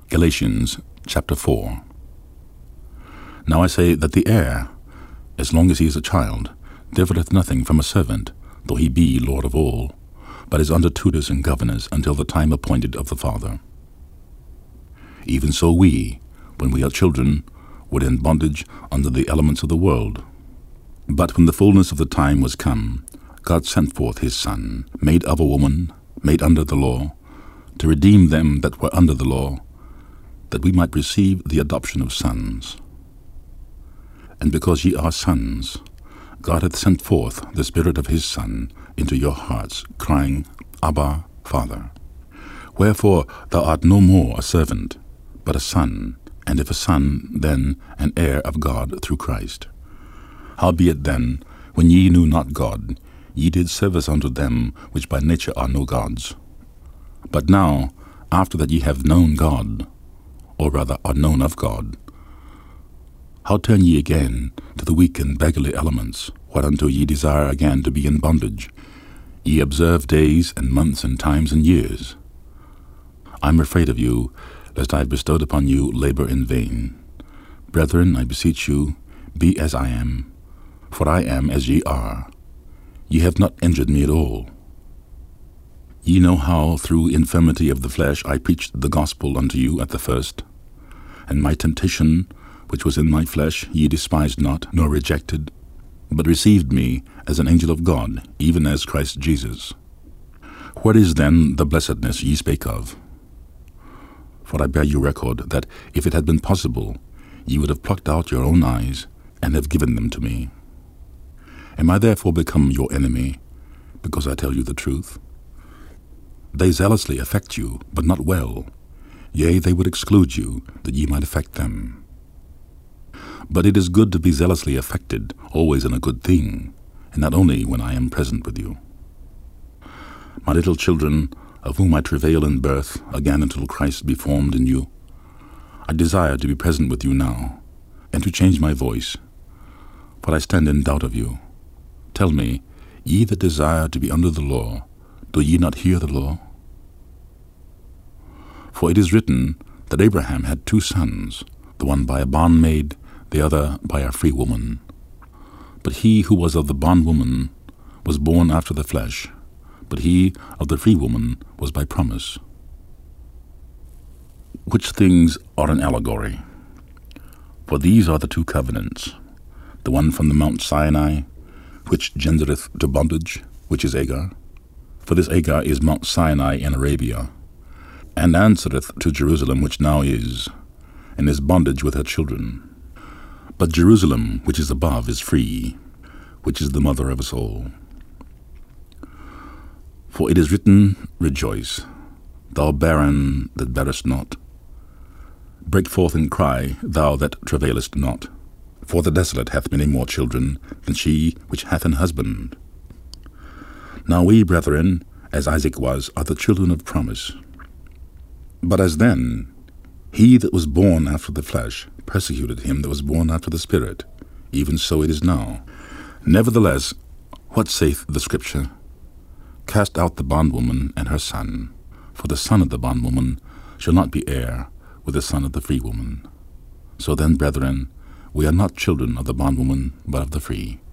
Galatians chapter 4. Now I say that the heir, as long as he is a child, differeth nothing from a servant, though he be Lord of all, but is under tutors and governors until the time appointed of the Father. Even so we, when we are children, were in bondage under the elements of the world. But when the fullness of the time was come, God sent forth his Son, made of a woman, made under the law, to redeem them that were under the law, that we might receive the adoption of sons. And because ye are sons, God hath sent forth the Spirit of his Son into your hearts, crying, Abba, Father. Wherefore thou art no more a servant, but a son, and if a son, then an heir of God through Christ. Howbeit then, when ye knew not God, ye did service unto them which by nature are no gods. But now, after that ye have known God, or rather are known of God, how turn ye again to the weak and beggarly elements, whereunto ye desire again to be in bondage? Ye observe days and months and times and years. I am afraid of you, lest I have bestowed upon you labor in vain. Brethren, I beseech you, be as I am, for I am as ye are. Ye have not injured me at all. Ye know how through infirmity of the flesh I preached the gospel unto you at the first. And my temptation, which was in my flesh, ye despised not, nor rejected, but received me as an angel of God, even as Christ Jesus. Where is then the blessedness ye spake of? For I bear you record that if it had been possible, ye would have plucked out your own eyes, and have given them to me. Am I therefore become your enemy, because I tell you the truth? They zealously affect you, but not well. Yea, they would exclude you, that ye might affect them. But it is good to be zealously affected, always in a good thing, and not only when I am present with you. My little children, of whom I travail in birth, again until Christ be formed in you, I desire to be present with you now, and to change my voice, for I stand in doubt of you. Tell me, ye that desire to be under the law, do ye not hear the law? For it is written that Abraham had 2 sons, the one by a bondmaid, the other by a free woman. But he who was of the bondwoman was born after the flesh, but he of the free woman was by promise. Which things are an allegory? For these are the 2 covenants, the one from the Mount Sinai, which gendereth to bondage, which is Agar. For this Agar is Mount Sinai in Arabia, and answereth to Jerusalem which now is, and is bondage with her children. But Jerusalem which is above is free, which is the mother of us all. For it is written, Rejoice, thou barren that bearest not. Break forth and cry, thou that travailest not. For the desolate hath many more children than she which hath an husband. Now we, brethren, as Isaac was, are the children of promise. But as then, he that was born after the flesh persecuted him that was born after the Spirit, even so it is now. Nevertheless, what saith the Scripture? Cast out the bondwoman and her son, for the son of the bondwoman shall not be heir with the son of the free woman. So then, brethren, we are not children of the bondwoman, but of the free.